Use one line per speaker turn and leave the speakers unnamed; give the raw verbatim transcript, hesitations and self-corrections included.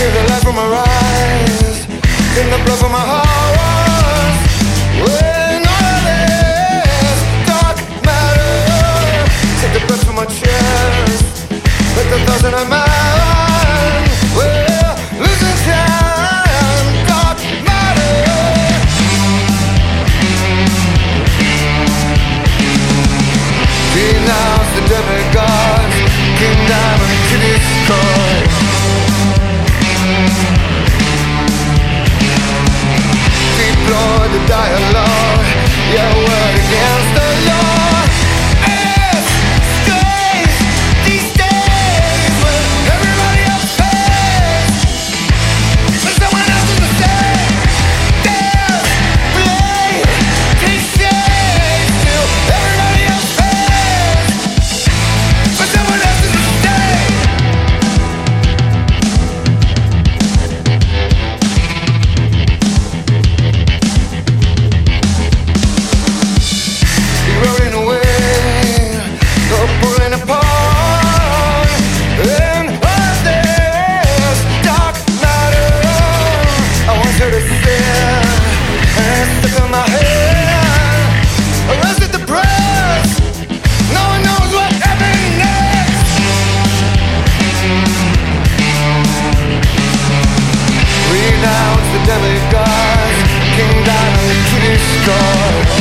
Give the light from my eyes, in the blood from my heart. When all this dark matter, take the breath from my chest, like a thousand of mine. We're losing time, dark matter. Denounce the demigods, King Diamond to destroy. Deploy the dialogue, yeah, word against the law. Escape these days when everybody else pays, but someone else is mistake. There's blame, take shame till everybody else pays, but someone else is mistake. Eroding away, no pulling apart, and all this dark matter. I want you to sit and stick in my head. Arrested the press, no one knows what happened next. Renounce the demigods, King Diamond to destroy.